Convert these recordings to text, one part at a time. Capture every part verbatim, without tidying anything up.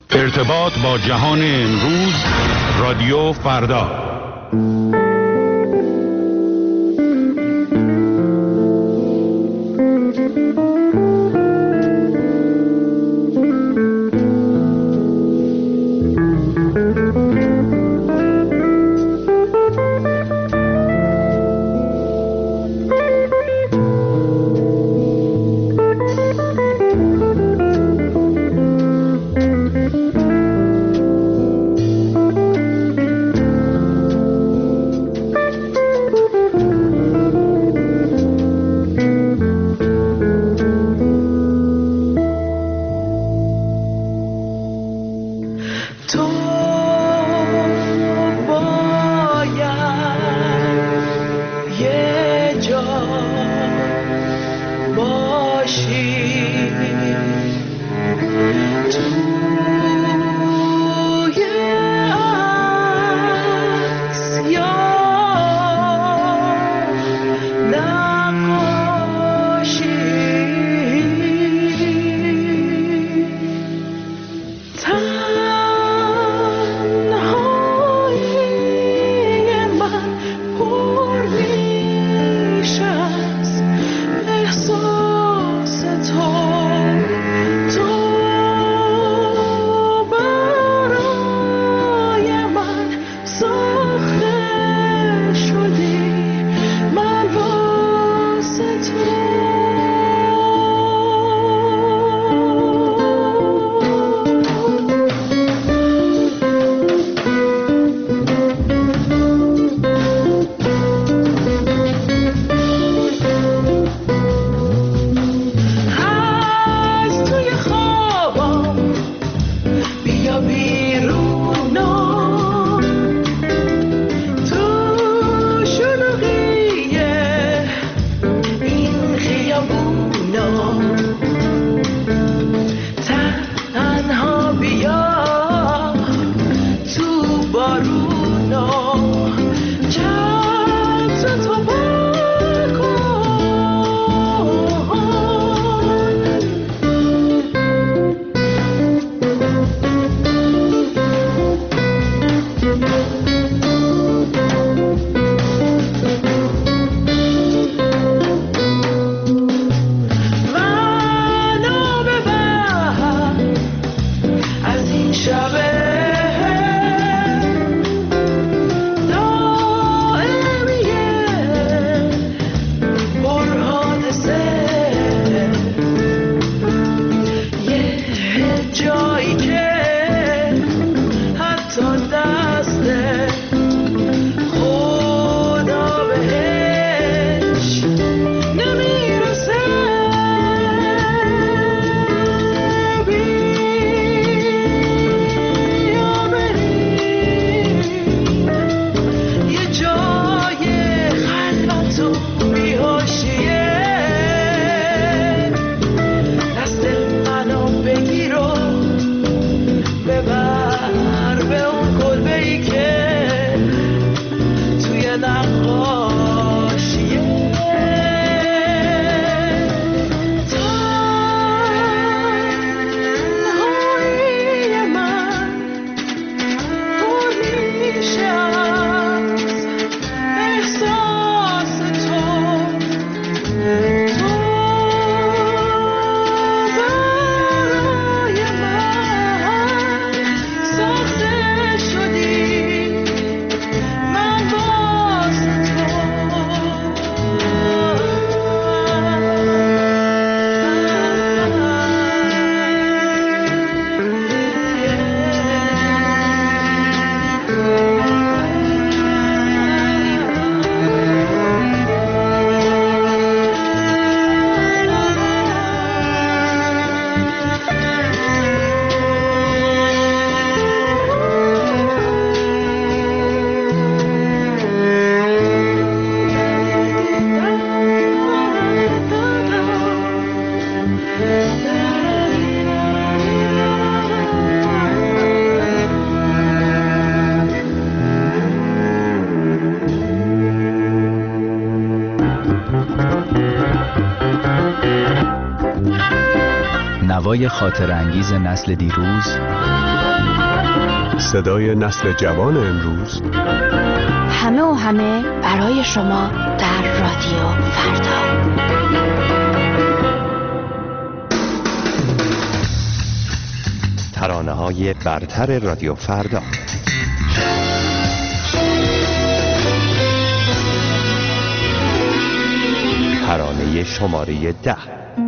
ارتباط با جهان امروز، رادیو فردا. نوای خاطر انگیز نسل دیروز صدای نسل جوان امروز، همه و همه برای شما در رادیو فردا. ترانه‌های برتر رادیو فردا. ترانه شماره ده.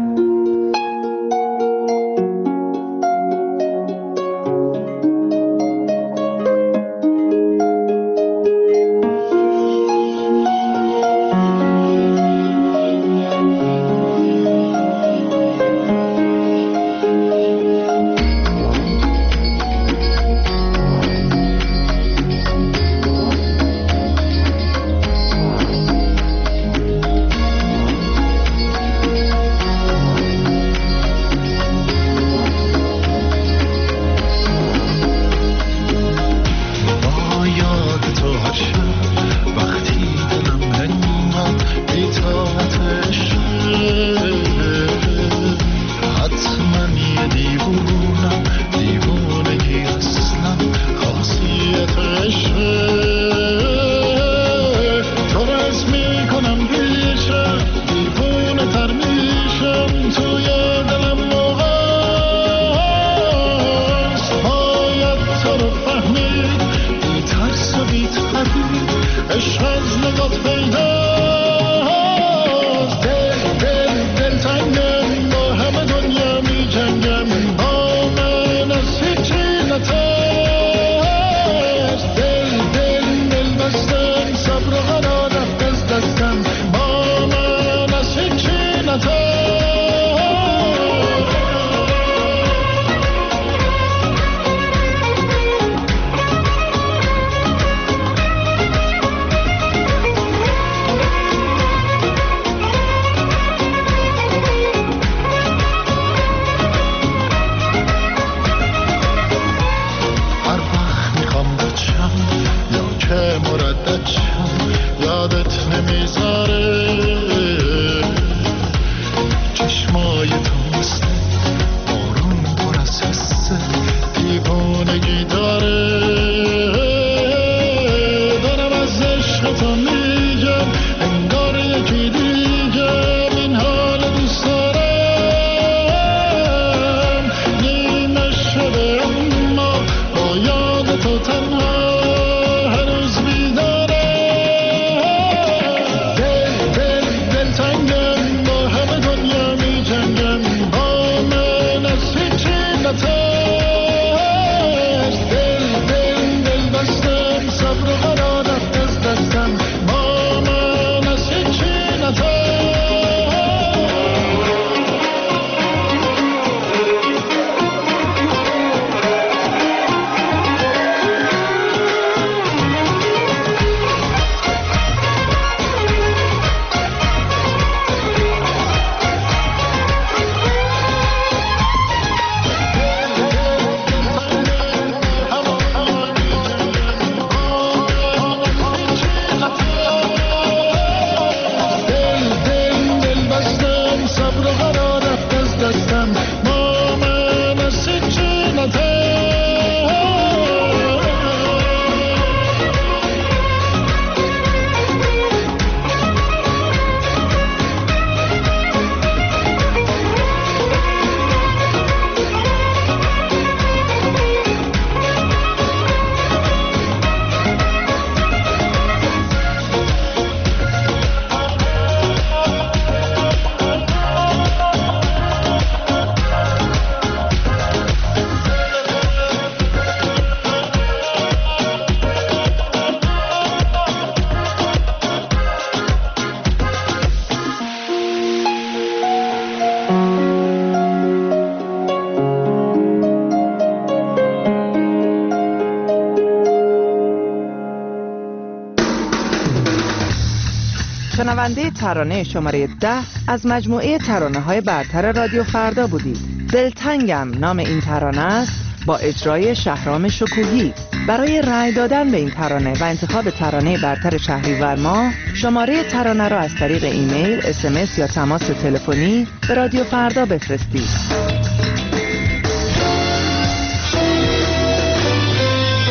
شنونده ترانه شماره ده از مجموعه ترانه های برتر رادیو فردا بودید. دلتنگم نام این ترانه است با اجرای شهرام شکوهی. برای رأی دادن به این ترانه و انتخاب ترانه برتر شهریور ماه شماره ترانه را از طریق ایمیل، اس ام اس یا تماس تلفنی به رادیو فردا بفرستید.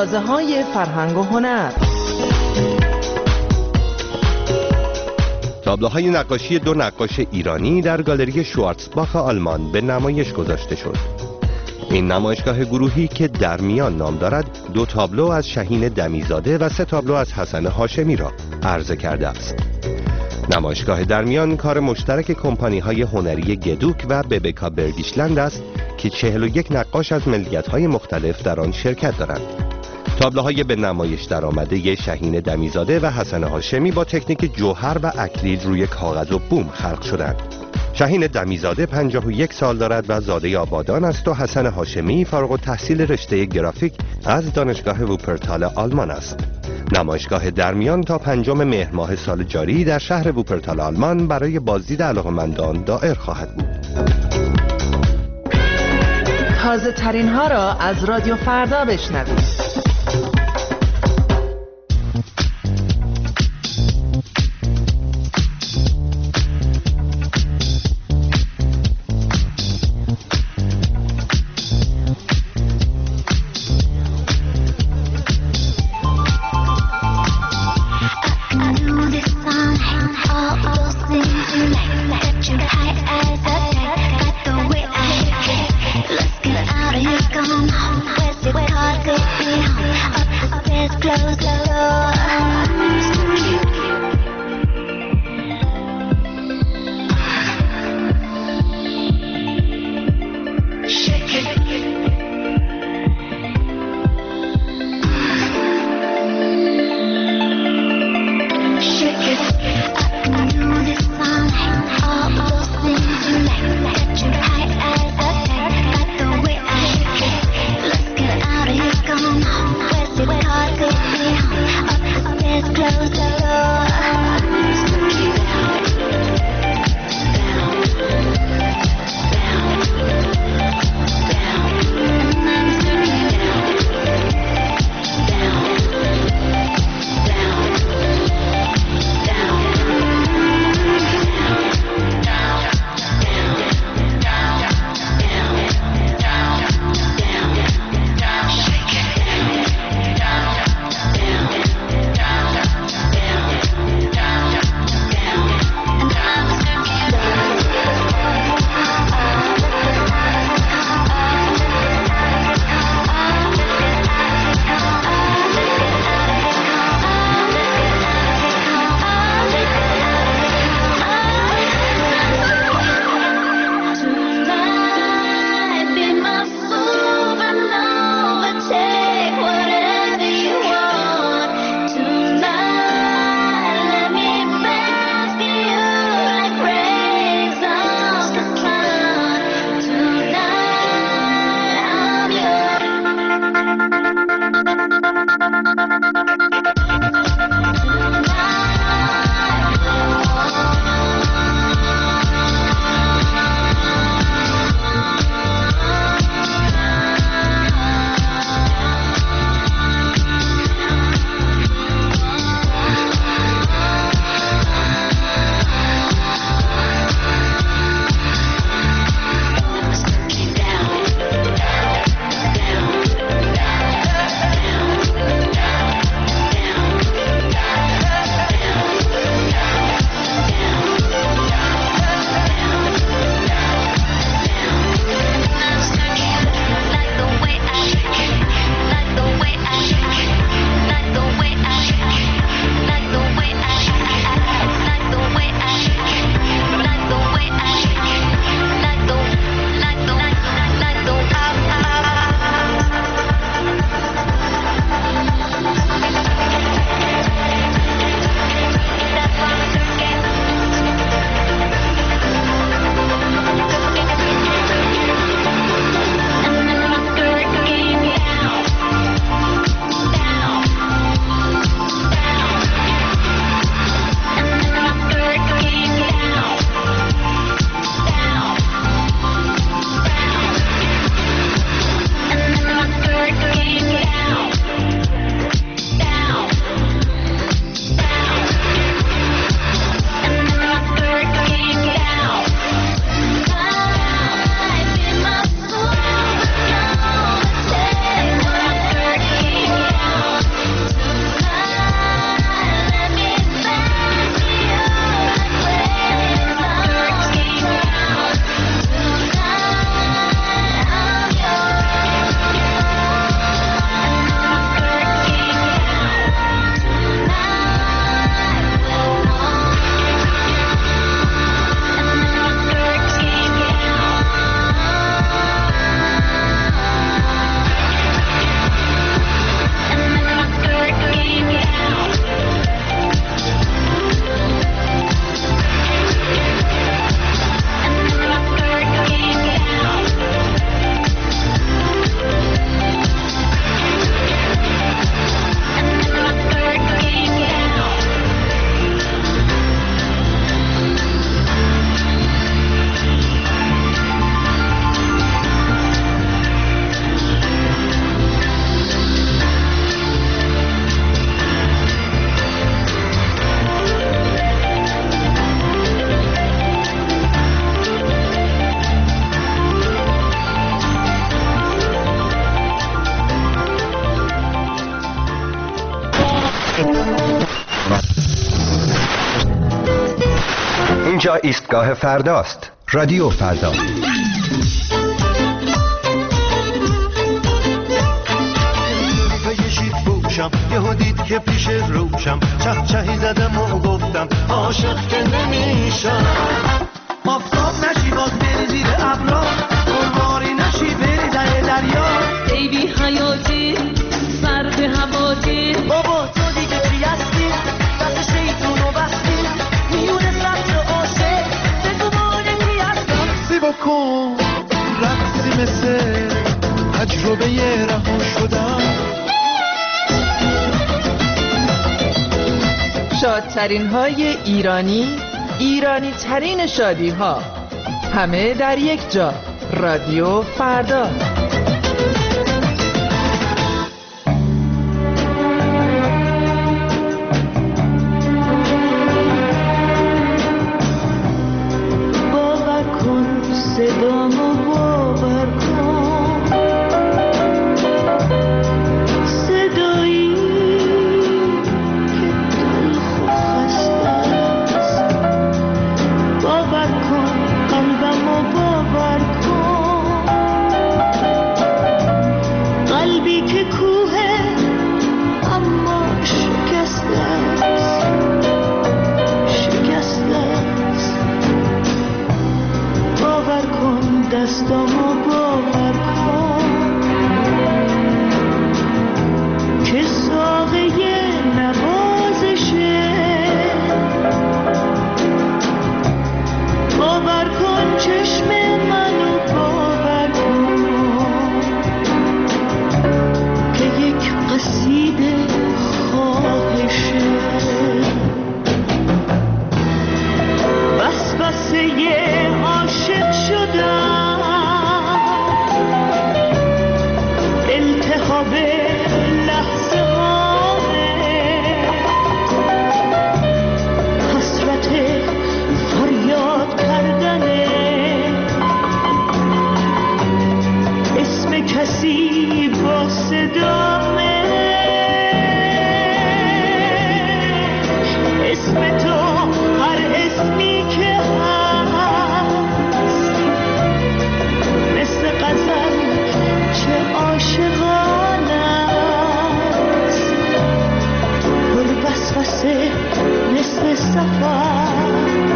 آوازه های فرهنگ و هنر. تابلوهای نقاشی دو نقاش ایرانی در گالری شوارتزباخ آلمان به نمایش گذاشته شد. این نمایشگاه گروهی که در میان نام دارد، دو تابلو از شهین دمیزاده و سه تابلو از حسن هاشمی را عرضه کرده است. نمایشگاه در میان کار مشترک کمپانی‌های هنری گدوک و ببکا برگیشلند است که چهل و یک نقاش از ملیت‌های مختلف در آن شرکت دارند. تابلوهای به نمایش درآمده شهین دمیزاده و حسن هاشمی با تکنیک جوهر و اکریل روی کاغذ و بوم خلق شدند. شهین دمیزاده پنجاه و یک سال دارد و زاده آبادان است و حسن هاشمی فارغ التحصیل رشته گرافیک از دانشگاه ووپرتال آلمان است. نمایشگاه درمیان تا پنجم مهر ماه سال جاری در شهر ووپرتال آلمان برای بازدید علاقه‌مندان دایر خواهد بود. تازه ترین ها را از رادیو فردا بشنوید. Let's get out of here, come on. Where's it, where are they? اینجا ایستگاه فرداست. رادیو فردا. یهو دید که پیش روشم چه چهی زدم و گفتم عاشق که نمیشم. آفتاب نشی باز بری زیر ابرا، قربانی نشی بری در دریا. ای بی حیاتی سرد هواتی، بابا تو دیگه چی هستی؟ دست شیطونو بستی میونه سبز عاشق بگو مانه کی هستم. سی بکن رقصی مثل تجربه رها شدم. شادترین های ایرانی، ایرانی ترین شادی ها، همه در یک جا. رادیو فردا. باور کن صدامو باور کن، صدایی باور کن قلبمو باور کن، قلبی که کوه اما شکسته است، شکسته است. باور کن دستامو باور کن که ساقه نوازشه. باور کن چشم منو باور کن که یک قصیده خواهشه. وسوسه عاشق شدم، التهاب لحظه هامه، حسرت فریاد کردنه، اسم کسی با صدامه، اسم تو هر اسمی که هست، مثل غزل چه عاشقانه است، پر وسوسه مثل سفر،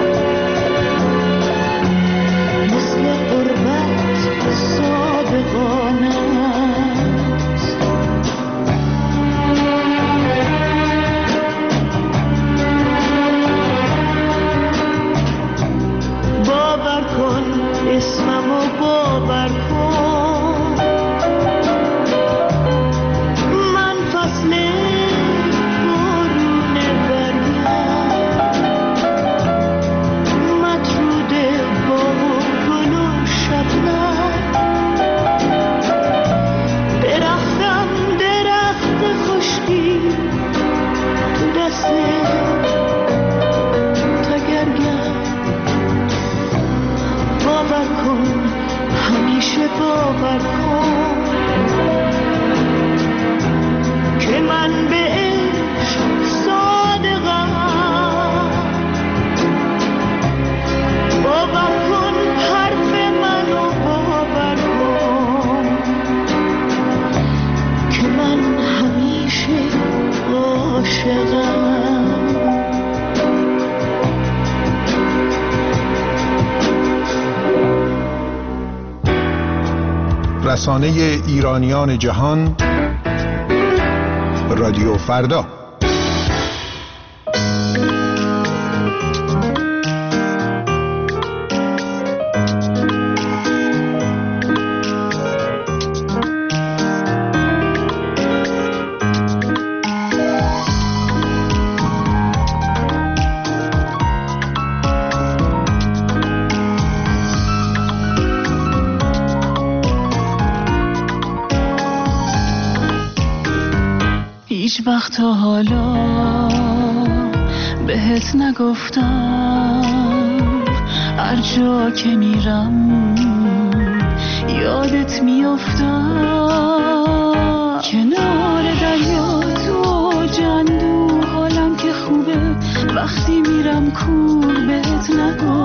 مثل غربت صادقانه است. باور کن اسممو باور کن، من فصل بارون برگم، مطرود باغ و گل و شبنم، درختم درخت خشکی تو دست تگرگم. باور کن همیشه باور کن که من به عشق صادقم. باور کن حرف منو باور کن که من همیشه عاشقم. رسانه ایرانیان جهان، رادیو فردا. هیچ وقت تا حالا بهت نگفتم، هر جا که میرم یادت میافتم. کنار دریا تو جندو حالم که خوبه، وقتی میرم کور بهت نگفتم.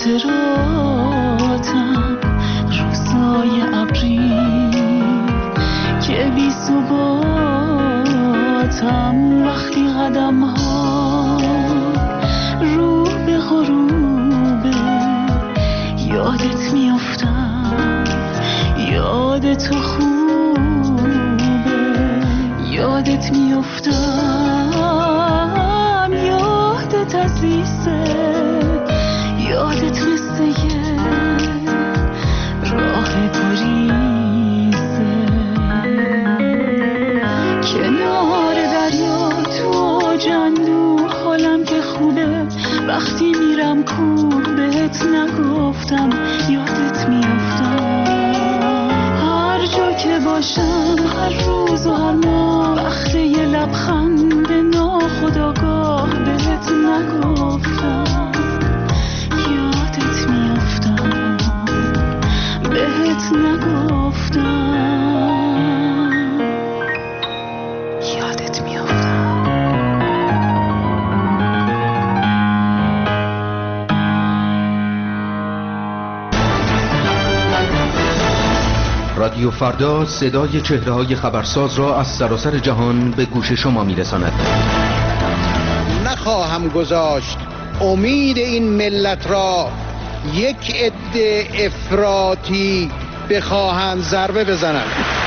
خاطراتم روزای ابری که بی ثباتم وقتی قدم ها رو به غروبه یادت میافتم یاد تو خوبه یادت میافتم یادت عزیزه یادت مثل یه راه گریزه کنار دریا تو جندو حالم که خوبه وقتی میرم کو بهت نگفتم یادت میافتم هر جا که باشم هر روز و هر ماه وقت یه لبخند ناخودآگاه بهت نگفتم یادت میافتم بهت نگفتم یادت میافتم. رادیو فردا صدای چهره‌های خبرساز را از سراسر جهان به گوش شما می‌رساند. نخواهم گذاشت امید این ملت را یک عده افراطی بخواهند ضربه بزنند.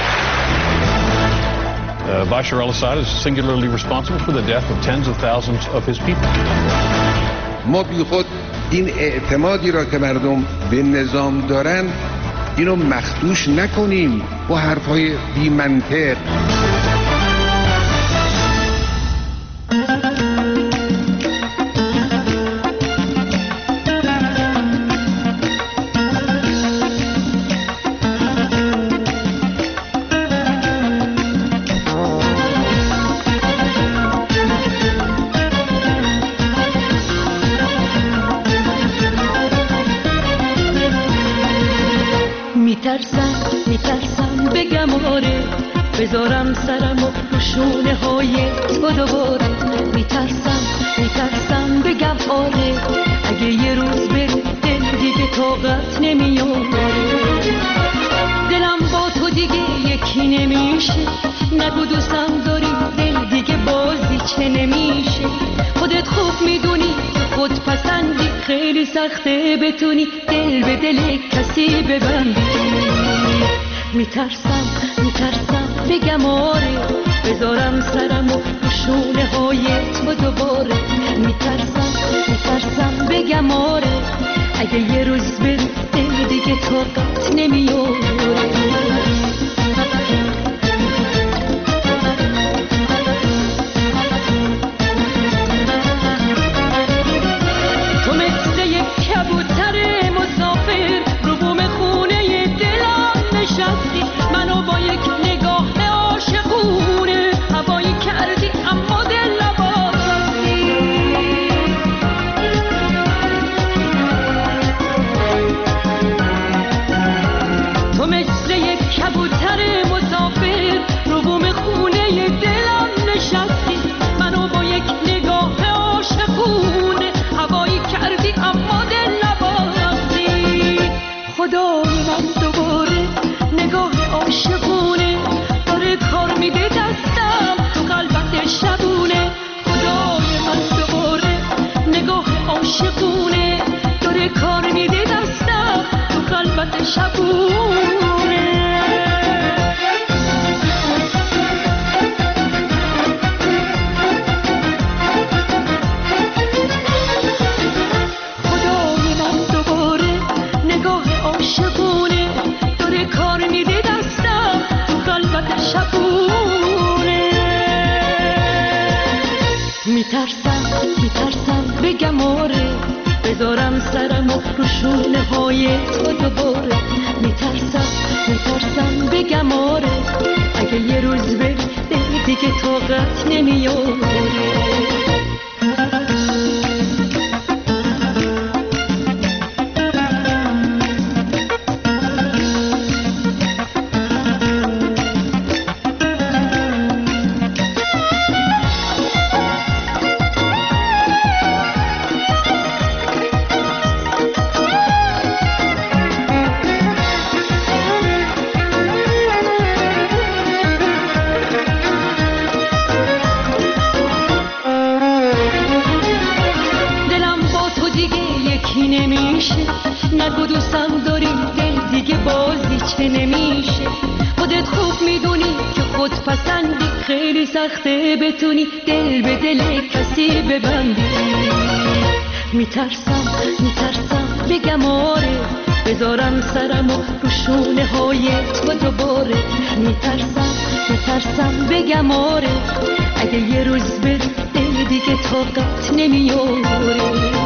Uh, Bashar al-Assad is singularly responsible for the death of tens of thousands of his people. ما بی خود این اعتمادی را که مردم به نظام دارن اینو مخدوش نکنیم با حرفای بی منطق. میترسم میترسم بگم آره بذارم سرم و روشونه های تو دوباره میترسم میترسم بگم آره اگه یه روز بری دل دیگه طاقت نمیاره دلم با تو دیگه یکی نمیشه نگو دوستم داری دل دیگه بازی چه نمیشه خودت خوب میدونی خود پسندی خیلی سخته بتونی دل به دل کسی ببندی میترسم میترسم بگم آره بذارم سرم و شونه های تو دوباره میترسم میترسم بگم آره اگه یه روز بری دل دیگه طاقت نمیاره میترسم میترسم بگم آره بذارم سرم و روشونه های تو دوباره میترسم میترسم بگم آره اگه یه روز بری دل دیگه طاقت نمیاره پسندی خیلی سخته بتونی دل به دل کسی ببندی. میترسم میترسم بگم آره، بذارم سرمو رو شونه های تو دوباره. میترسم میترسم بگم آره، اگه یه روز بری دل دیگه طاقت نمیاره.